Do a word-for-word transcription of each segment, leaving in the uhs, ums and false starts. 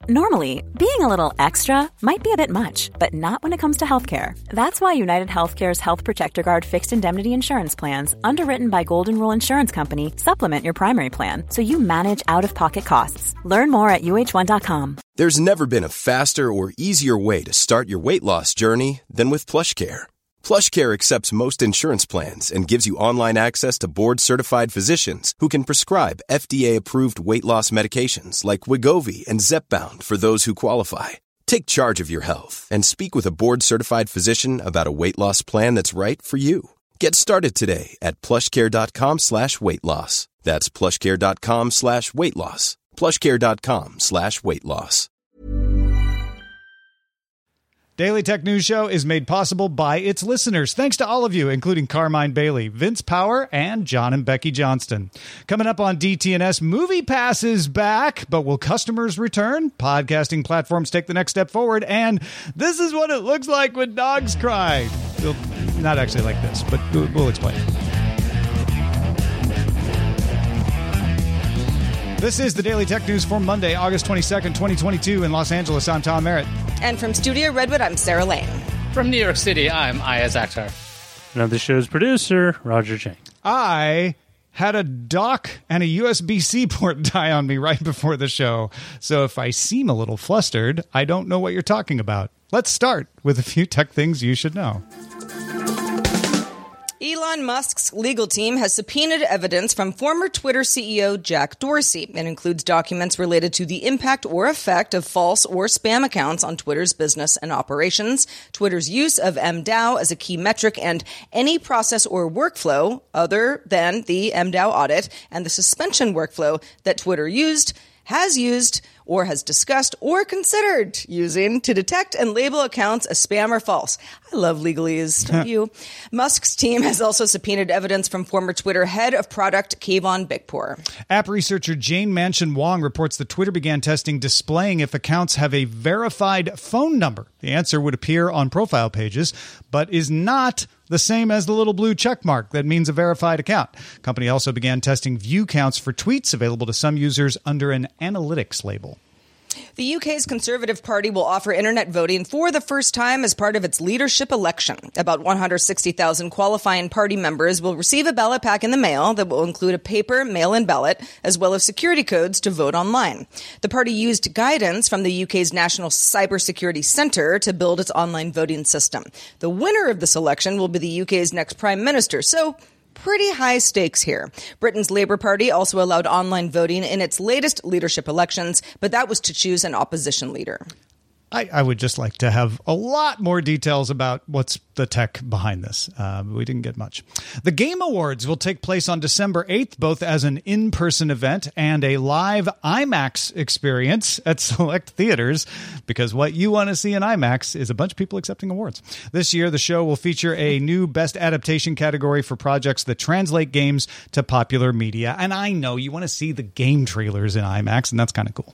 Normally, being a little extra might be a bit much, but not when it comes to healthcare. That's why United Healthcare's Health Protector Guard fixed indemnity insurance plans, underwritten by Golden Rule Insurance Company, supplement your primary plan so you manage out-of-pocket costs. Learn more at U H one dot com. There's never been a faster or easier way to start your weight loss journey than with PlushCare. PlushCare accepts most insurance plans and gives you online access to board-certified physicians who can prescribe F D A-approved weight loss medications like Wegovy and Zepbound for those who qualify. Take charge of your health and speak with a board-certified physician about a weight loss plan that's right for you. Get started today at plushcare.com slash weight loss. That's plushcare.com slash weight loss. plushcare.com slash weight loss. Daily Tech News Show is made possible by its listeners. Thanks to all of you, including Carmine Bailey, Vince Power, and John and Becky Johnston. Coming up on D T N S, Movie Pass is back, but will customers return? Podcasting platforms take the next step forward, and this is what it looks like when dogs cry. Well, not actually like this, but we'll explain. This is the Daily Tech News for Monday, August twenty-second, twenty twenty-two. In Los Angeles, I'm Tom Merritt. And from Studio Redwood, I'm Sarah Lane. From New York City, I'm Ayaz Akhtar. And I'm the show's producer, Roger Chang. I had a dock and a U S B C port die on me right before the show. So if I seem a little flustered, I don't know what you're talking about. Let's start with a few tech things you should know. Elon Musk's legal team has subpoenaed evidence from former Twitter C E O Jack Dorsey. It includes documents related to the impact or effect of false or spam accounts on Twitter's business and operations, Twitter's use of M DAO as a key metric, and any process or workflow other than the M DAO audit and the suspension workflow that Twitter used, has used, or has discussed or considered using to detect and label accounts as spam or false. I love legalese, don't you? Musk's team has also subpoenaed evidence from former Twitter head of product Kayvon Beckpour. App researcher Jane Mansion Wong reports that Twitter began testing displaying if accounts have a verified phone number. The answer would appear on profile pages, but is not the same as the little blue check mark that means a verified account. The company also began testing view counts for tweets available to some users under an analytics label. The U K's Conservative Party will offer internet voting for the first time as part of its leadership election. About one hundred sixty thousand qualifying party members will receive a ballot pack in the mail that will include a paper mail-in ballot, as well as security codes to vote online. The party used guidance from the U K's National Cybersecurity Centre to build its online voting system. The winner of this election will be the U K's next prime minister, so pretty high stakes here. Britain's Labour Party also allowed online voting in its latest leadership elections, but that was to choose an opposition leader. I, I would just like to have a lot more details about what's the tech behind this. Uh, we didn't get much. The Game Awards will take place on December eighth, both as an in-person event and a live IMAX experience at select theaters, because what you want to see in IMAX is a bunch of people accepting awards. This year, the show will feature a new Best Adaptation category for projects that translate games to popular media. And I know you want to see the game trailers in IMAX, and that's kind of cool.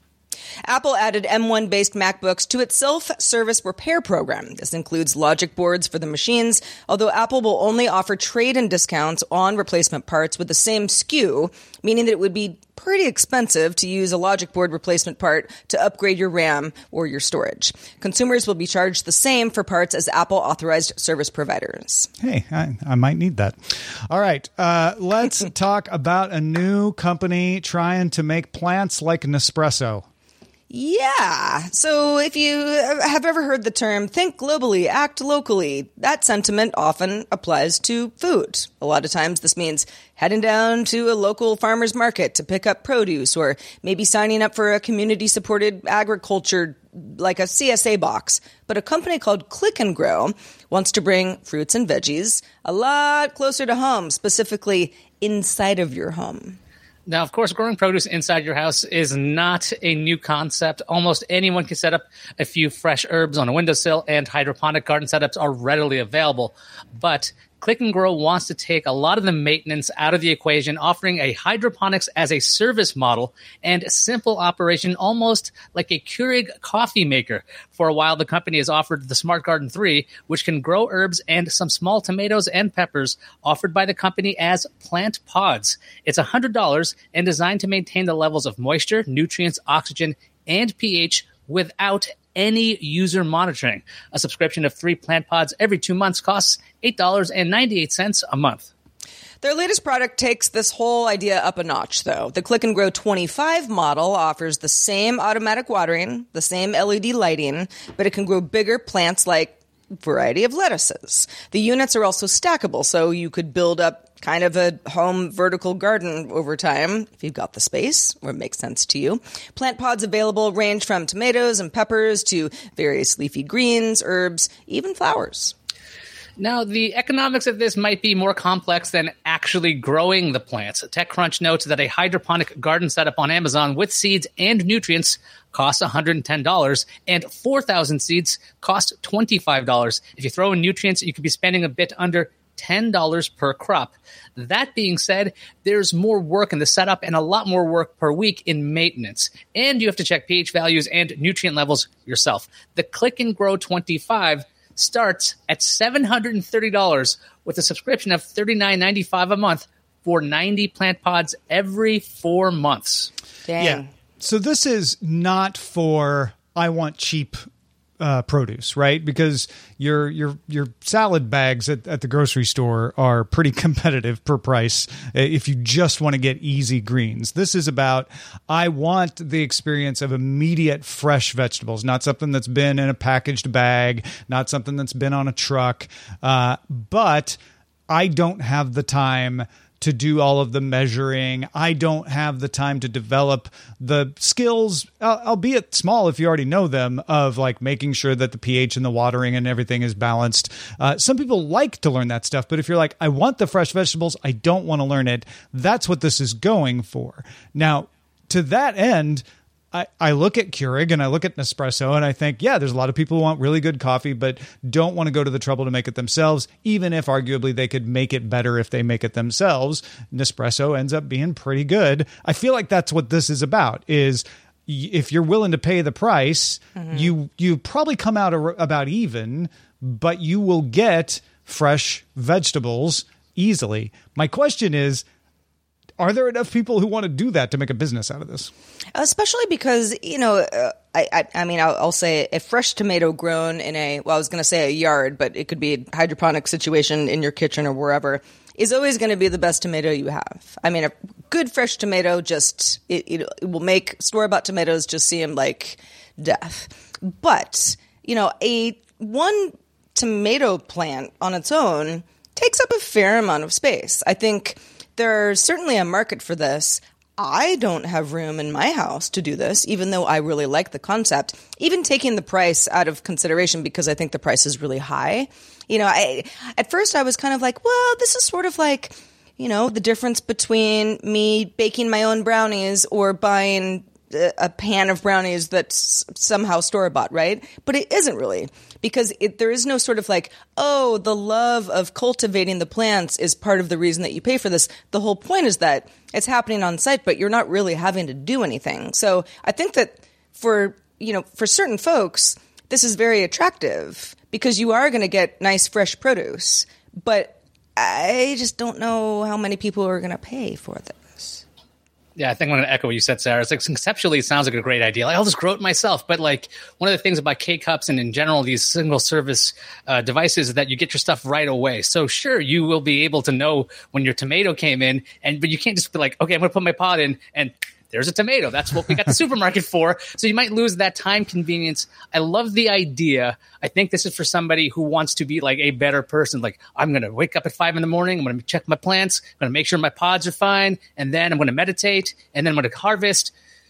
Apple added M one-based MacBooks to its self-service repair program. This includes logic boards for the machines, although Apple will only offer trade-in discounts on replacement parts with the same S K U, meaning that it would be pretty expensive to use a logic board replacement part to upgrade your RAM or your storage. Consumers will be charged the same for parts as Apple-authorized service providers. Hey, I, I might need that. All right, uh, let's talk about a new company trying to make plants like Nespresso. Yeah. So if you have ever heard the term think globally, act locally, that sentiment often applies to food. A lot of times this means heading down to a local farmer's market to pick up produce, or maybe signing up for a community-supported agriculture like a C S A box. But a company called Click and Grow wants to bring fruits and veggies a lot closer to home, specifically inside of your home. Now, of course, growing produce inside your house is not a new concept. Almost anyone can set up a few fresh herbs on a windowsill, and hydroponic garden setups are readily available. But Click and Grow wants to take a lot of the maintenance out of the equation, offering a hydroponics as a service model and a simple operation, almost like a Keurig coffee maker. For a while, the company has offered the Smart Garden three, which can grow herbs and some small tomatoes and peppers, offered by the company as plant pods. It's one hundred dollars and designed to maintain the levels of moisture, nutrients, oxygen, and pH without any user monitoring. A subscription of three plant pods every two months costs eight dollars and ninety-eight cents a month. Their latest product takes this whole idea up a notch, though. The Click and Grow twenty-five model offers the same automatic watering, the same L E D lighting, but it can grow bigger plants like a variety of lettuces. The units are also stackable, so you could build up kind of a home vertical garden over time if you've got the space, or it makes sense to you. Plant pods available range from tomatoes and peppers to various leafy greens, herbs, even flowers. Now, the economics of this might be more complex than actually growing the plants. TechCrunch notes that a hydroponic garden setup on Amazon with seeds and nutrients costs one hundred ten dollars, and four thousand seeds cost twenty-five dollars. If you throw in nutrients, you could be spending a bit under ten dollars per crop. That being said, there's more work in the setup and a lot more work per week in maintenance. And you have to check pH values and nutrient levels yourself. The Click and Grow twenty-five starts at seven hundred thirty dollars with a subscription of thirty-nine ninety-five a month for ninety plant pods every four months. Dang. Yeah. So this is not for I want cheap uh, produce, right? Because your your your salad bags at, at the grocery store are pretty competitive per price if you just want to get easy greens. This is about I want the experience of immediate fresh vegetables, not something that's been in a packaged bag, not something that's been on a truck, uh, but I don't have the time to do all of the measuring. I don't have the time to develop the skills, albeit small if you already know them, of like making sure that the pH and the watering and everything is balanced. Uh, some people like to learn that stuff, but if you're like, I want the fresh vegetables, I don't want to learn it, that's what this is going for. Now, to that end, I, I look at Keurig and I look at Nespresso and I think, yeah, there's a lot of people who want really good coffee but don't want to go to the trouble to make it themselves, even if arguably they could make it better if they make it themselves. Nespresso ends up being pretty good. I feel like that's what this is about, is if you're willing to pay the price, mm-hmm. you you probably come out about even, but you will get fresh vegetables easily. My question is, are there enough people who want to do that to make a business out of this? Especially because, you know, uh, I, I I mean, I'll, I'll say a fresh tomato grown in a, well, I was going to say a yard, but it could be a hydroponic situation in your kitchen or wherever, is always going to be the best tomato you have. I mean, a good fresh tomato just, it, it, it will make store-bought tomatoes just seem like death. But, you know, a one tomato plant on its own takes up a fair amount of space. I think there's certainly a market for this. I don't have room in my house to do this, even though I really like the concept, even taking the price out of consideration because I think the price is really high. You know, I at first I was kind of like, well, this is sort of like, you know, the difference between me baking my own brownies or buying a pan of brownies that's somehow store-bought, right? But it isn't really, because it, there is no sort of like, oh, the love of cultivating the plants is part of the reason that you pay for this. The whole point is that it's happening on site, but you're not really having to do anything. So I think that for, you know, for certain folks, this is very attractive because you are going to get nice, fresh produce. But I just don't know how many people are going to pay for this. Yeah, I think I'm going to echo what you said, Sarah. It's like conceptually, it sounds like a great idea. Like, I'll just grow it myself. But like one of the things about K-Cups and in general these single service uh, devices is that you get your stuff right away. So sure, you will be able to know when your tomato came in, and but you can't just be like, okay, I'm going to put my pot in and there's a tomato. That's what we got the supermarket for. So you might lose that time convenience. I love the idea. I think this is for somebody who wants to be like a better person. Like, I'm going to wake up at five in the morning. I'm going to check my plants. I'm going to make sure my pods are fine. And then I'm going to meditate. And then I'm going to harvest.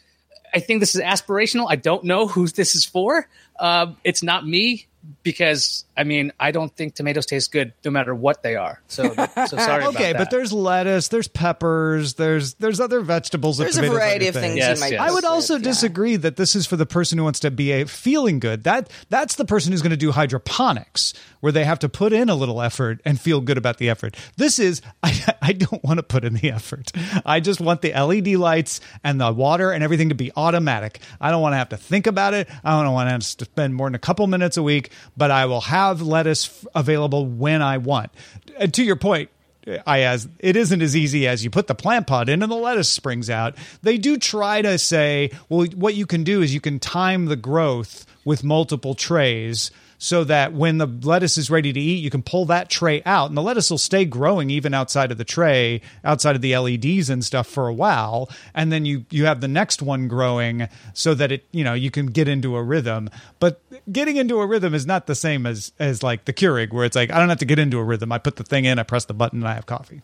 I think this is aspirational. I don't know who this is for. Uh, it's not me. Because, I mean, I don't think tomatoes taste good no matter what they are. So, so sorry okay, about that. Okay, but there's lettuce, there's peppers, there's there's other vegetables. There's a variety of things yes, you might yes. I would also with, disagree yeah. that this is for the person who wants to be a feeling good. That That's the person who's going to do hydroponics, where they have to put in a little effort and feel good about the effort. This is, I, I don't want to put in the effort. I just want the L E D lights and the water and everything to be automatic. I don't want to have to think about it. I don't want to have to spend more than a couple minutes a week, but I will have lettuce f- available when I want. And to your point, I as it isn't as easy as you put the plant pot in and the lettuce springs out. They do try to say, well, what you can do is you can time the growth with multiple trays, so that when the lettuce is ready to eat, you can pull that tray out, and the lettuce will stay growing even outside of the tray, outside of the L E Ds and stuff for a while. And then you, you have the next one growing so that it, you know, you can get into a rhythm. But getting into a rhythm is not the same as, as like the Keurig, where it's like, I don't have to get into a rhythm. I put the thing in, I press the button, and I have coffee.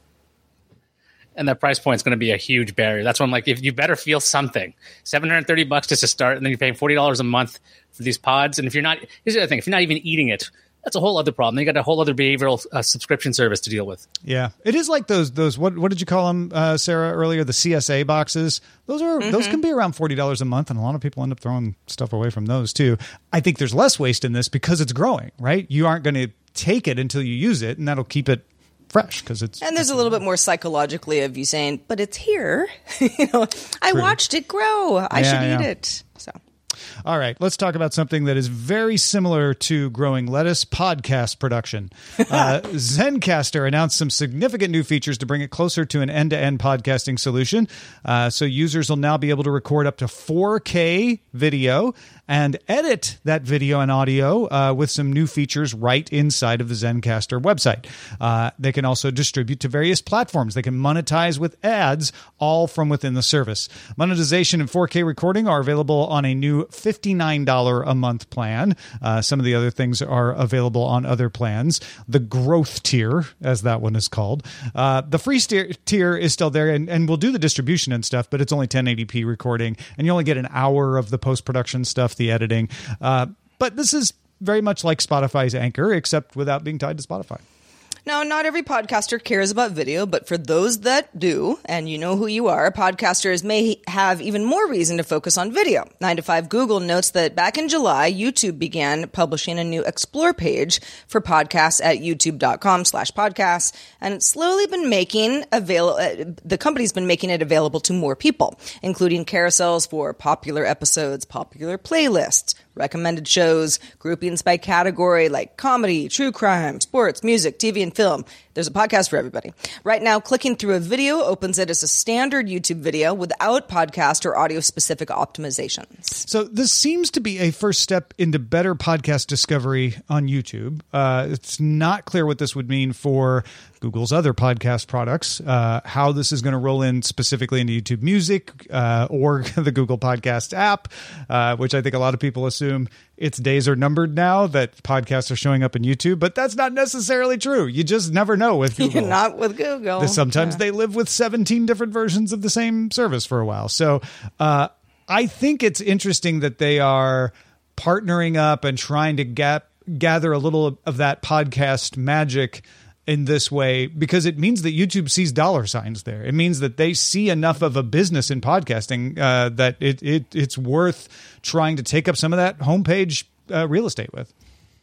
And that price point is going to be a huge barrier. That's why I'm like, if you better feel something, seven hundred thirty bucks just to start, and then you're paying forty dollars a month for these pods. And if you're not, here's the other thing, if you're not even eating it, that's a whole other problem. Then you got a whole other behavioral uh, subscription service to deal with. Yeah, it is like those those what what did you call them, uh, Sarah, earlier? The C S A boxes. Those are mm-hmm. those can be around forty dollars a month, and a lot of people end up throwing stuff away from those too. I think there's less waste in this because it's growing, right? You aren't going to take it until you use it, and that'll keep it fresh because it's. And there's a little bit more psychologically of you saying, "But it's here." you know, I True. watched it grow. I yeah, should yeah. eat it. So. All right, let's talk about something that is very similar to growing lettuce: podcast production. Uh, Zencastr announced some significant new features to bring it closer to an end-to-end podcasting solution. Uh, so users will now be able to record up to four K video and edit that video and audio uh, with some new features right inside of the Zencastr website. Uh, they can also distribute to various platforms. They can monetize with ads, all from within the service. Monetization and four K recording are available on a new fifty-nine dollars a month plan. Uh, some of the other things are available on other plans. The growth tier, as that one is called. Uh, the free steer, tier is still there, and, and will do the distribution and stuff, but it's only ten eighty p recording, and you only get an hour of the post-production stuff, the editing. Uh, but this is very much like Spotify's Anchor, except without being tied to Spotify. Now, not every podcaster cares about video, but for those that do, and you know who you are, podcasters may have even more reason to focus on video. nine to five Google notes that back in July, YouTube began publishing a new Explore page for podcasts at youtube.com slash podcasts, and it's slowly been making available, the company's been making it available to more people, including carousels for popular episodes, popular playlists, recommended shows, groupings by category like comedy, true crime, sports, music, T V, and film. There's a podcast for everybody. Right now, clicking through a video opens it as a standard YouTube video without podcast or audio-specific optimizations. So this seems to be a first step into better podcast discovery on YouTube. Uh, it's not clear what this would mean for Google's other podcast products, uh, how this is going to roll in specifically into YouTube Music uh, or the Google Podcast app, uh, which I think a lot of people assume its days are numbered now that podcasts are showing up in YouTube, but that's not necessarily true. You just never know with Google. Not with Google. Sometimes yeah. they live with seventeen different versions of the same service for a while. So uh, I think it's interesting that they are partnering up and trying to gap, gather a little of that podcast magic in this way, because it means that YouTube sees dollar signs there. It means that they see enough of a business in podcasting uh, that it, it it's worth trying to take up some of that homepage uh, real estate with.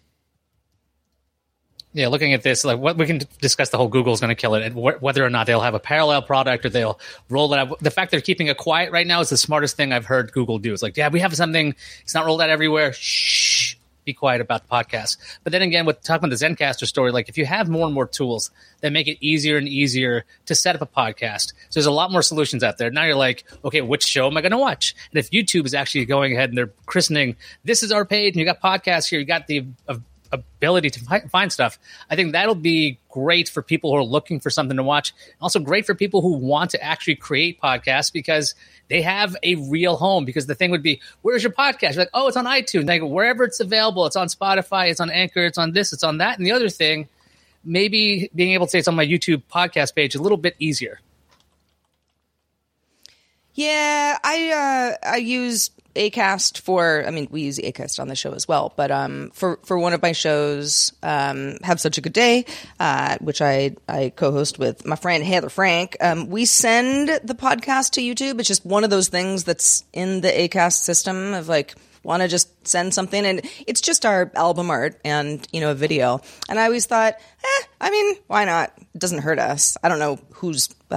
Yeah, looking at this, like what we can discuss the whole Google's going to kill it, and wh- whether or not they'll have a parallel product or they'll roll it out. The fact they're keeping it quiet right now is the smartest thing I've heard Google do. It's like, yeah, we have something. It's not rolled out everywhere. Shh. Be quiet about the podcast. But then again, with talking about the Zencastr story, like if you have more and more tools that make it easier and easier to set up a podcast, so there's a lot more solutions out there. Now you're like, okay, which show am I going to watch? And if YouTube is actually going ahead and they're christening, this is our page, and you got podcasts here, you got the uh, ability to fi- find stuff, I think that'll be great for people who are looking for something to watch. Also great for people who want to actually create podcasts because they have a real home. Because the thing would be, where's your podcast? You're like, oh, it's on iTunes. Like, wherever it's available, it's on Spotify, it's on Anchor, it's on this, it's on that. And the other thing, maybe being able to say it's on my YouTube podcast page a little bit easier. Yeah, I uh, I use Acast for, I mean, we use Acast on the show as well, but um, for, for one of my shows, um, Have Such a Good Day, uh, which I, I co-host with my friend Heather Frank, um, we send the podcast to YouTube. It's just one of those things that's in the Acast system of like, want to just send something, and it's just our album art and, you know, a video. And I always thought, eh, I mean, why not? It doesn't hurt us. I don't know who's uh,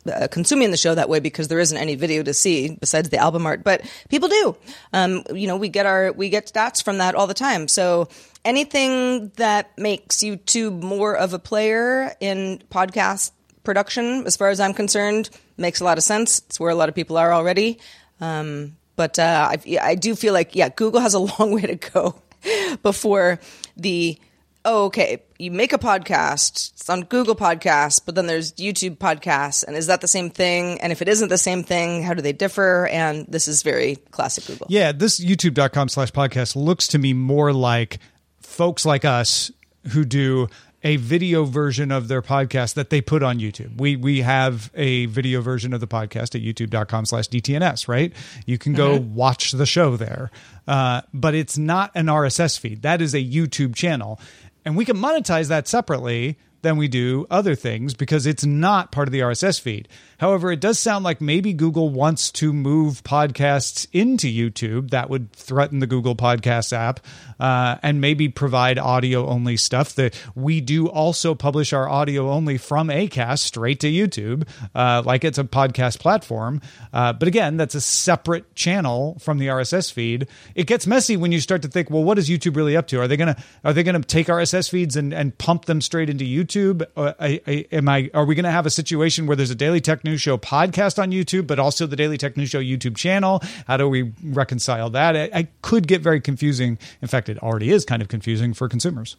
uh, consuming the show that way because there isn't any video to see besides the album art. But people do. Um, you know, we get our we get stats from that all the time. So anything that makes YouTube more of a player in podcast production, as far as I'm concerned, makes a lot of sense. It's where a lot of people are already. Um, but uh, I, I do feel like, yeah, Google has a long way to go before the, oh, okay, you make a podcast, it's on Google Podcasts, but then there's YouTube Podcasts, and is that the same thing? And if it isn't the same thing, how do they differ? And this is very classic Google. Yeah, this youtube.com slash podcast looks to me more like folks like us who do a video version of their podcast that they put on YouTube. We we have a video version of the podcast at youtube.com slash DTNS, right? You can go mm-hmm. watch the show there. Uh, but it's not an R S S feed. That is a YouTube channel. And we can monetize that separately than we do other things because it's not part of the R S S feed. However, it does sound like maybe Google wants to move podcasts into YouTube. That would threaten the Google Podcasts app uh, and maybe provide audio-only stuff. That we do also publish our audio-only from Acast straight to YouTube, uh, like it's a podcast platform. Uh, but again, that's a separate channel from the R S S feed. It gets messy when you start to think, well, what is YouTube really up to? Are they gonna are they gonna take R S S feeds and, and pump them straight into YouTube? Uh, I, I, am I? Are we going to have a situation where there's a Daily Tech News Show podcast on YouTube, but also the Daily Tech News Show YouTube channel? How do we reconcile that? I, I could get very confusing. In fact, it already is kind of confusing for consumers.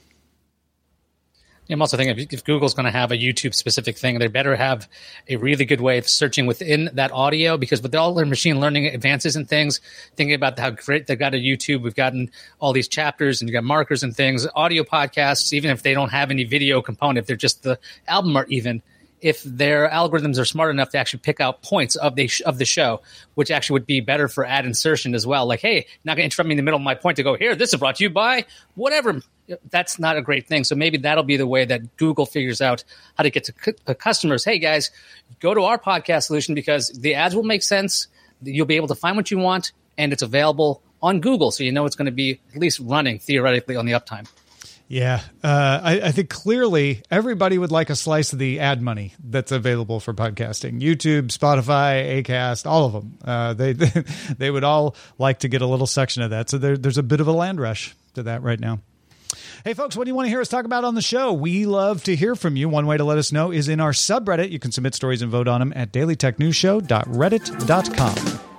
I'm also thinking if, if Google's going to have a YouTube specific thing, they better have a really good way of searching within that audio, because with all their machine learning advances and things, thinking about how great they've got a YouTube, we've gotten all these chapters and you got markers and things, audio podcasts, even if they don't have any video component, if they're just the album art even, if their algorithms are smart enough to actually pick out points of the of the show, which actually would be better for ad insertion as well. Like, hey, not going to interrupt me in the middle of my point to go, here, this is brought to you by whatever. That's not a great thing. So maybe that'll be the way that Google figures out how to get to c- customers. Hey, guys, go to our podcast solution because the ads will make sense. You'll be able to find what you want, and it's available on Google. So you know it's going to be at least running theoretically on the uptime. Yeah, uh, I, I think clearly everybody would like a slice of the ad money that's available for podcasting. YouTube, Spotify, Acast, all of them. Uh, they, they they would all like to get a little section of that. So there, there's a bit of a land rush to that right now. Hey, folks, what do you want to hear us talk about on the show? We love to hear from you. One way to let us know is in our subreddit. You can submit stories and vote on them at daily tech news show dot reddit dot com.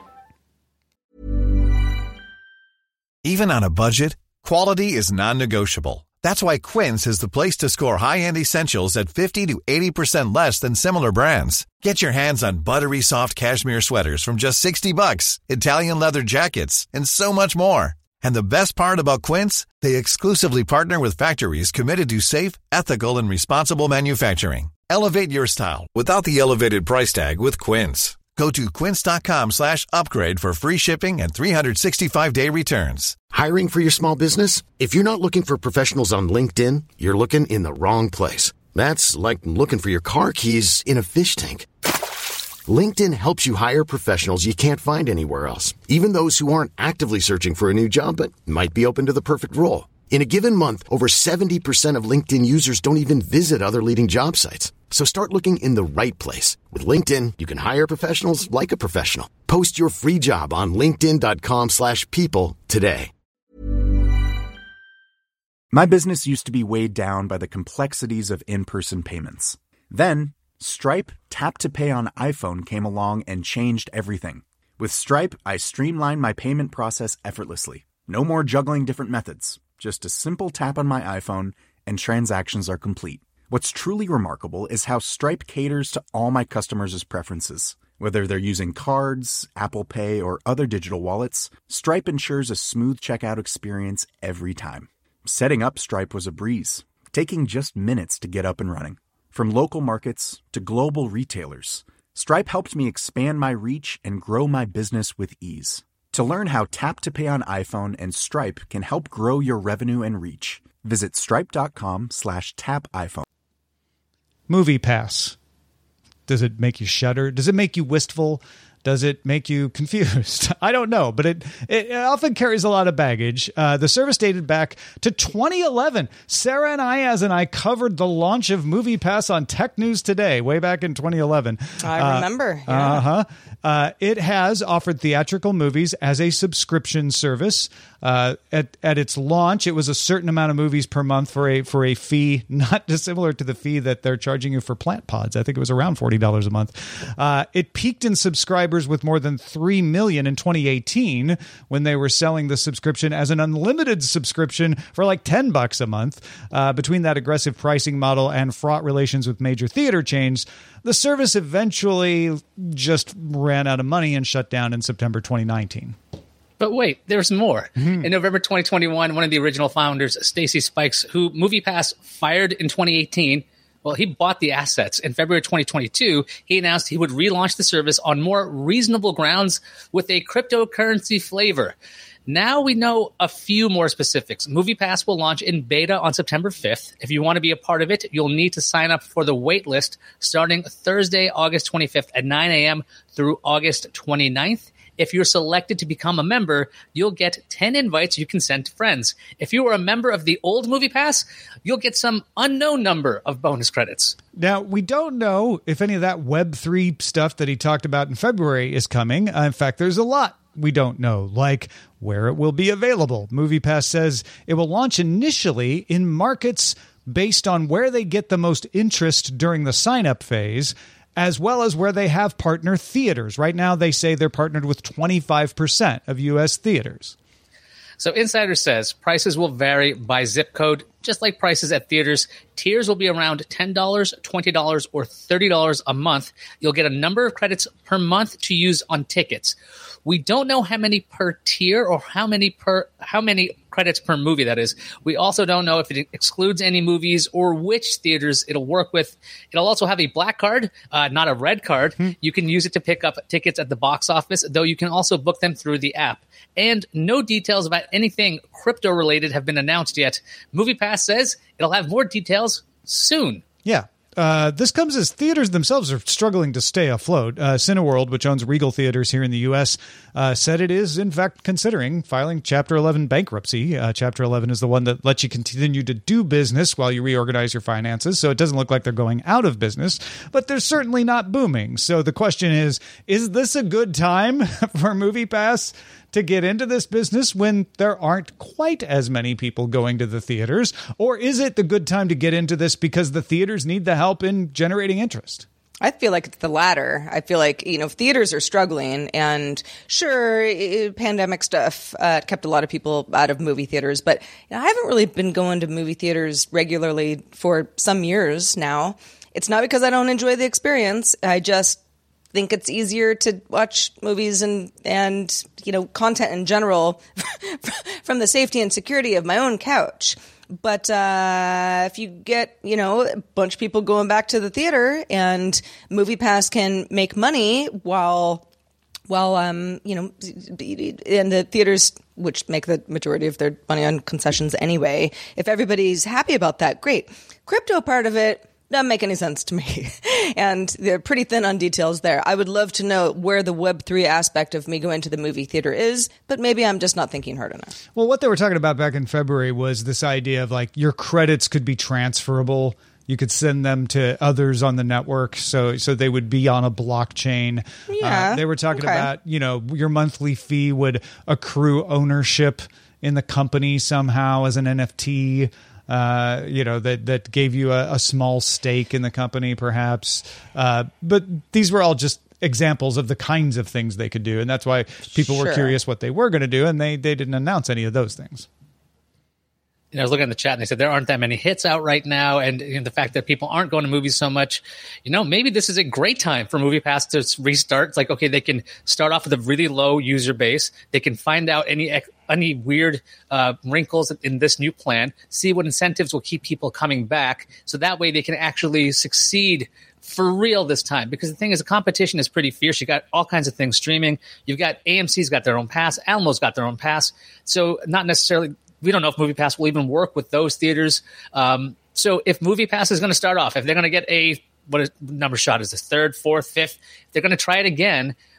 Even on a budget, quality is non-negotiable. That's why Quince is the place to score high-end essentials at fifty to eighty percent less than similar brands. Get your hands on buttery soft cashmere sweaters from just sixty bucks, Italian leather jackets, and so much more. And the best part about Quince, they exclusively partner with factories committed to safe, ethical, and responsible manufacturing. Elevate your style without the elevated price tag with Quince. Go to quince.com slash upgrade for free shipping and three sixty-five day returns. Hiring for your small business? If you're not looking for professionals on LinkedIn, you're looking in the wrong place. That's like looking for your car keys in a fish tank. LinkedIn helps you hire professionals you can't find anywhere else, even those who aren't actively searching for a new job but might be open to the perfect role. In a given month, over seventy percent of LinkedIn users don't even visit other leading job sites. So start looking in the right place. With LinkedIn, you can hire professionals like a professional. Post your free job on linkedin.com slash people today. My business used to be weighed down by the complexities of in-person payments. Then, Stripe Tap to Pay on iPhone came along and changed everything. With Stripe, I streamlined my payment process effortlessly. No more juggling different methods. Just a simple tap on my iPhone and transactions are complete. What's truly remarkable is how Stripe caters to all my customers' preferences. Whether they're using cards, Apple Pay, or other digital wallets, Stripe ensures a smooth checkout experience every time. Setting up Stripe was a breeze, taking just minutes to get up and running. From local markets to global retailers, Stripe helped me expand my reach and grow my business with ease. To learn how Tap to Pay on iPhone and Stripe can help grow your revenue and reach, visit stripe.com slash tap iPhone. Movie Pass. Does it make you shudder? Does it make you wistful? Does it make you confused? I don't know, but it, it often carries a lot of baggage. Uh, the service dated back to twenty eleven. Sarah and Ayaz and I covered the launch of MoviePass on Tech News Today way back in twenty eleven. I remember. Uh, yeah. Uh-huh. Uh, it has offered theatrical movies as a subscription service. Uh, at at its launch, it was a certain amount of movies per month for a for a fee not dissimilar to the fee that they're charging you for Plant Pods. I think it was around forty dollars a month. Uh, it peaked in subscribers with more than three million in twenty eighteen when they were selling the subscription as an unlimited subscription for like ten bucks a month. Uh, between that aggressive pricing model and fraught relations with major theater chains, the service eventually just ran out of money and shut down in September twenty nineteen. But wait, there's more. Mm-hmm. In November twenty twenty-one, one of the original founders, Stacy Spikes, who MoviePass fired in twenty eighteen, well, he bought the assets. In February twenty twenty-two, he announced he would relaunch the service on more reasonable grounds with a cryptocurrency flavor. Now we know a few more specifics. MoviePass will launch in beta on September fifth. If you want to be a part of it, you'll need to sign up for the wait list starting Thursday, August twenty-fifth at nine a.m. through August twenty-ninth. If you're selected to become a member, you'll get ten invites you can send to friends. If you are a member of the old MoviePass, you'll get some unknown number of bonus credits. Now, we don't know if any of that Web three stuff that he talked about in February is coming. Uh, in fact, there's a lot we don't know, like where it will be available. MoviePass says it will launch initially in markets based on where they get the most interest during the sign-up phase, as well as where they have partner theaters. Right now, they say they're partnered with twenty-five percent of U S theaters. So Insider says prices will vary by zip code, just like prices at theaters. Tiers will be around ten dollars, twenty dollars, or thirty dollars a month. You'll get a number of credits per month to use on tickets. We don't know how many per tier or how many per how many credits per movie that is. We also don't know if it excludes any movies or which theaters it'll work with. It'll also have a black card, uh, not a red card. Hmm. You can use it to pick up tickets at the box office, though you can also book them through the app. And no details about anything crypto-related have been announced yet. MoviePass says it'll have more details soon. Yeah. Uh, this comes as theaters themselves are struggling to stay afloat. Uh, Cineworld, which owns Regal Theaters here in the U S, uh, said it is, in fact, considering filing Chapter eleven bankruptcy. Uh, Chapter eleven is the one that lets you continue to do business while you reorganize your finances, so it doesn't look like they're going out of business, but they're certainly not booming. So the question is, is this a good time for MoviePass to get into this business when there aren't quite as many people going to the theaters? Or is it the good time to get into this because the theaters need the help in generating interest? I feel like it's the latter. I feel like, you know, theaters are struggling, and sure, it, pandemic stuff uh, kept a lot of people out of movie theaters, but you know, I haven't really been going to movie theaters regularly for some years now. It's not because I don't enjoy the experience. I just think it's easier to watch movies and, and you know, content in general from the safety and security of my own couch. But uh, if you get, you know, a bunch of people going back to the theater, and MoviePass can make money while, while um, you know, and the theaters, which make the majority of their money on concessions anyway, if everybody's happy about that, great. Crypto part of it doesn't make any sense to me. And they're pretty thin on details there. I would love to know where the Web three aspect of me going to the movie theater is, but maybe I'm just not thinking hard enough. Well, what they were talking about back in February was this idea of like your credits could be transferable. You could send them to others on the network, so so they would be on a blockchain. Yeah, uh, they were talking okay. about, you know, your monthly fee would accrue ownership in the company somehow as an N F T. Uh, you know, that, that gave you a, a small stake in the company, perhaps. Uh, but these were all just examples of the kinds of things they could do. And that's why people Sure. were curious what they were going to do. And they, they didn't announce any of those things. You know, I was looking at the chat and they said there aren't that many hits out right now. And you know, the fact that people aren't going to movies so much, you know, maybe this is a great time for MoviePass to restart. It's like, okay, they can start off with a really low user base. They can find out any any weird uh, wrinkles in this new plan, see what incentives will keep people coming back. So that way they can actually succeed for real this time. Because the thing is, the competition is pretty fierce. You got all kinds of things streaming. You've got A M C's got their own pass. Almo's got their own pass. So not necessarily... We don't know if MoviePass will even work with those theaters. Um, so if MoviePass is going to start off, if they're going to get a, what is, number shot is this, third, fourth, fifth, if they're going to try it again,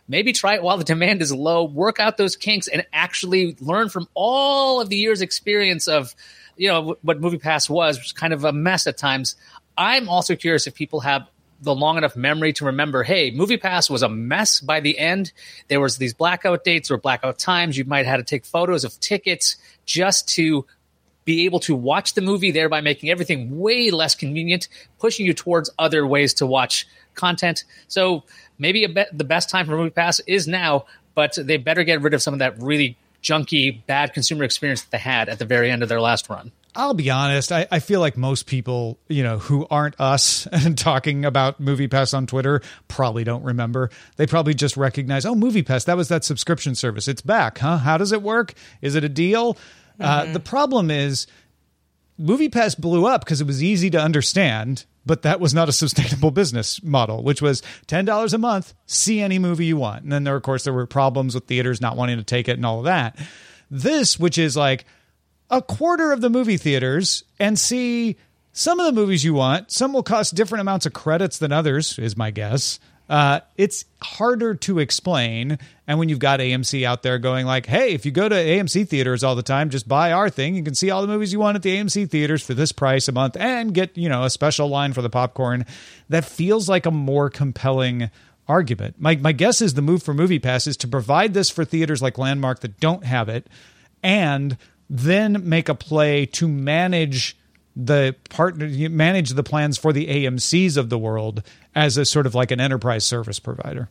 maybe try it while the demand is low, work out those kinks, and actually learn from all of the years' experience of, you know, what MoviePass was, which was kind of a mess at times. I'm also curious if people have the long enough memory to remember, hey, MoviePass was a mess by the end. There was these blackout dates or blackout times. You might have had to take photos of tickets just to be able to watch the movie, thereby making everything way less convenient, pushing you towards other ways to watch content. So maybe a be- the best time for MoviePass is now, but they better get rid of some of that really junky, bad consumer experience that they had at the very end of their last run. I'll be honest. I, I feel like most people, you know, who aren't us and talking about MoviePass on Twitter probably don't remember. They probably just recognize, oh, MoviePass, that was that subscription service. It's back, huh? How does it work? Is it a deal? Mm-hmm. Uh, the problem is MoviePass blew up because it was easy to understand, but that was not a sustainable business model, which was ten dollars a month, see any movie you want. And then there, of course, there were problems with theaters not wanting to take it and all of that. This, which is like a quarter of the movie theaters and see some of the movies you want. Some will cost different amounts of credits than others, is my guess. Uh, it's harder to explain. And when you've got A M C out there going like, hey, if you go to A M C theaters all the time, just buy our thing. You can see all the movies you want at the A M C theaters for this price a month and get, you know, a special line for the popcorn. That feels like a more compelling argument. My, my guess is the move for MoviePass is to provide this for theaters like Landmark that don't have it, and then make a play to manage the partner, manage the plans for the A M Cs of the world as a sort of like an enterprise service provider.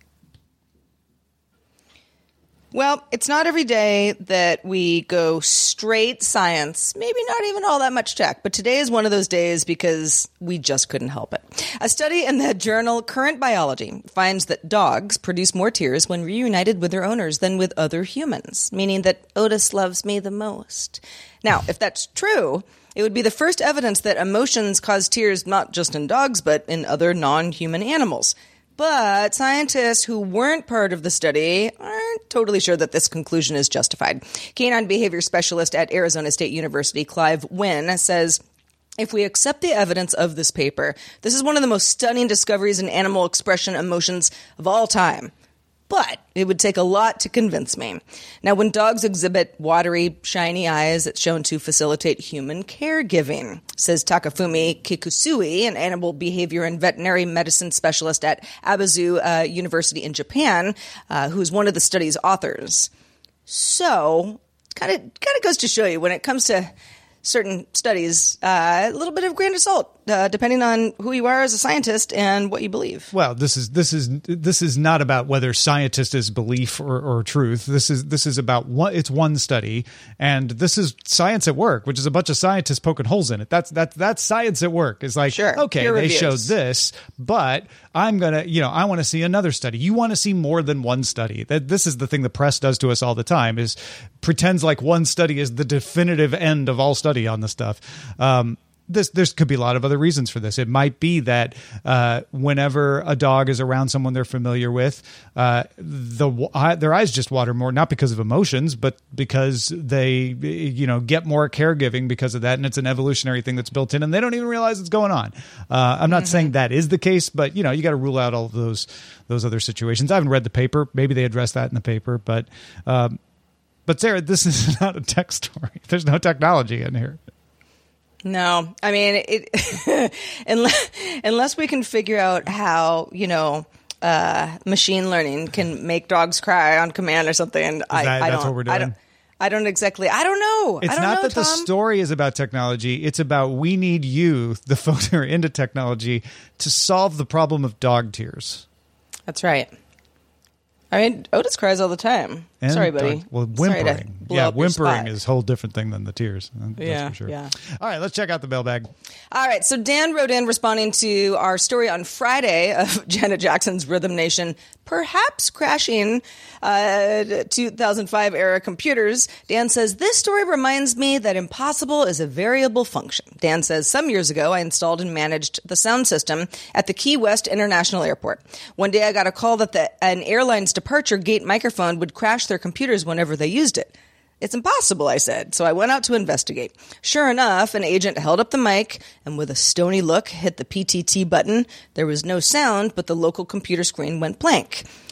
Well, it's not every day that we go straight science, maybe not even all that much tech, but today is one of those days because we just couldn't help it. A study in the journal Current Biology finds that dogs produce more tears when reunited with their owners than with other humans, meaning that Otis loves me the most. Now, if that's true, it would be the first evidence that emotions cause tears not just in dogs, but in other non-human animals. But scientists who weren't part of the study aren't totally sure that this conclusion is justified. Canine behavior specialist at Arizona State University, Clive Wynn, says, if we accept the evidence of this paper, this is one of the most stunning discoveries in animal expression emotions of all time. But it would take a lot to convince me. Now, when dogs exhibit watery, shiny eyes, it's shown to facilitate human caregiving, says Takafumi Kikusui, an animal behavior and veterinary medicine specialist at Abazu uh, University in Japan, uh, who's one of the study's authors. So, kind of kind of goes to show you when it comes to certain studies, uh, a little bit of grain of salt, uh, depending on who you are as a scientist and what you believe. Well, this is this is this is not about whether scientist is belief or, or truth. This is this is about one. It's one study, and this is science at work, which is a bunch of scientists poking holes in it. That's that's that's science at work. It's like, sure, okay, peer they reviews. showed this, but I'm gonna, you know, I want to see another study. You want to see more than one study. That this is the thing the press does to us all the time, is pretends like one study is the definitive end of all study on the stuff. Um, This, there could be a lot of other reasons for this. It might be that uh, whenever a dog is around someone they're familiar with, uh, the uh, their eyes just water more, not because of emotions, but because they, you know, get more caregiving because of that, and it's an evolutionary thing that's built in, and they don't even realize it's going on. Uh, I'm not mm-hmm. saying that is the case, but you know, you got to rule out all of those those other situations. I haven't read the paper. Maybe they address that in the paper, but um, but Sarah, this is not a tech story. There's no technology in here. No, I mean, it, unless, unless we can figure out how, you know, uh, machine learning can make dogs cry on command or something. That, I, I that's don't, what we're doing. I don't, I don't exactly. I don't know. It's I don't not know, that Tom. the story is about technology. It's about we need you, the folks who are into technology, to solve the problem of dog tears. That's right. I mean, Otis cries all the time. And Sorry, buddy. Dog, well, Sorry to whimpering. blow Yeah, up your whimpering spot. is a whole different thing than the tears. That's Yeah, for sure. yeah. All right, let's check out the mailbag. All right, so Dan wrote in responding to our story on Friday of Janet Jackson's Rhythm Nation perhaps crashing uh, two thousand five era computers. Dan says, this story reminds me that impossible is a variable function. Dan says, some years ago, I installed and managed the sound system at the Key West International Airport. One day I got a call that the, an airline's departure gate microphone would crash their computers whenever they used it. It's impossible, I said, so I went out to investigate. Sure enough, an agent held up the mic and with a stony look hit the P T T button. There was no sound, but the local computer screen went blank.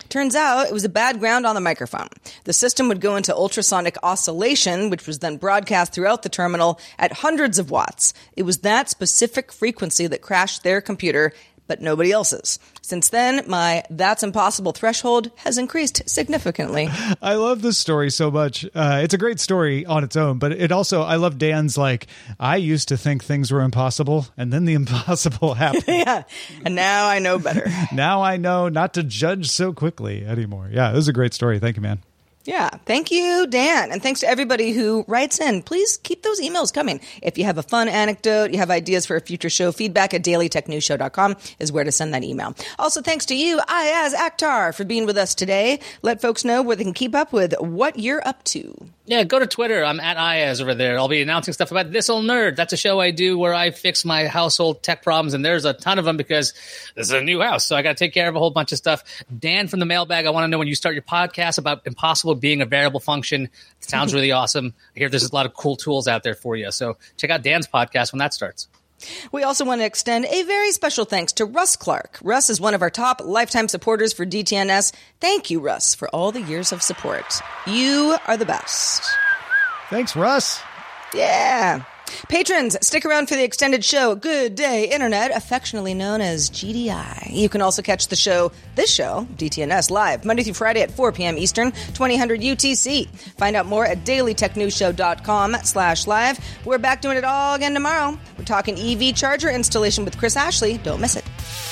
Turns out it was a bad ground on the microphone. The system would go into ultrasonic oscillation, which was then broadcast throughout the terminal at hundreds of watts. It was that specific frequency that crashed their computer, but nobody else's. Since then, my that's impossible threshold has increased significantly. I love this story so much. Uh, it's a great story on its own, but it also, I love Dan's like, I used to think things were impossible, and then the impossible happened. Yeah, and now I know better. Now I know not to judge so quickly anymore. Yeah, this is a great story. Thank you, man. Yeah. Thank you, Dan. And thanks to everybody who writes in. Please keep those emails coming. If you have a fun anecdote, you have ideas for a future show, feedback at daily tech news show dot com is where to send that email. Also, thanks to you, Ayaz Akhtar, for being with us today. Let folks know where they can keep up with what you're up to. Yeah, go to Twitter. I'm at Ayaz over there. I'll be announcing stuff about This Old Nerd. That's a show I do where I fix my household tech problems, and there's a ton of them because this is a new house, so I got to take care of a whole bunch of stuff. Dan from the mailbag, I want to know when you start your podcast about Impossible being a variable function. It sounds really awesome. I hear there's a lot of cool tools out there for you, so check out Dan's podcast when that starts. We also want to extend a very special thanks to Russ Clark. Russ is one of our top lifetime supporters for D T N S. Thank you, Russ, for all the years of support. You are the best. Thanks, Russ. Yeah. Patrons, stick around for the extended show, Good Day Internet, affectionately known as G D I. You can also catch the show, this show, D T N S, live Monday through Friday at four p.m. Eastern, twenty hundred U T C. Find out more at daily tech news show dot com slash live. We're back doing it all again tomorrow. We're talking E V charger installation with Chris Ashley. Don't miss it.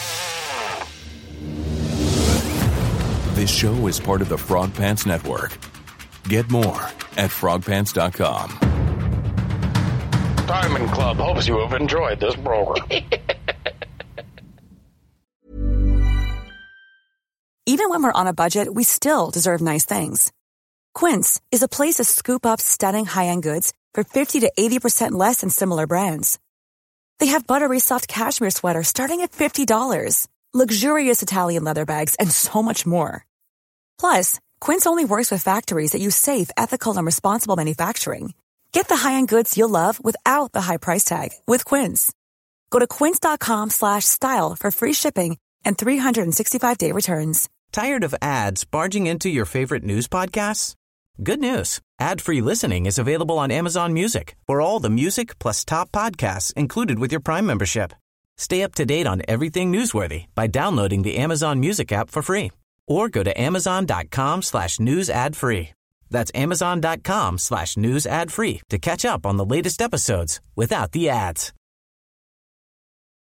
This show is part of the Frog Pants Network. Get more at frog pants dot com. Diamond Club hopes you have enjoyed this program. Even when we're on a budget, we still deserve nice things. Quince is a place to scoop up stunning high-end goods for fifty to eighty percent less than similar brands. They have buttery soft cashmere sweaters starting at fifty dollars, luxurious Italian leather bags, and so much more. Plus, Quince only works with factories that use safe, ethical, and responsible manufacturing. Get the high-end goods you'll love without the high price tag with Quince. Go to quince.com slash style for free shipping and three sixty-five day returns. Tired of ads barging into your favorite news podcasts? Good news. Ad-free listening is available on Amazon Music for all the music plus top podcasts included with your Prime membership. Stay up to date on everything newsworthy by downloading the Amazon Music app for free or go to amazon.com slash news ad free. That's amazon.com slash news ad free to catch up on the latest episodes without the ads.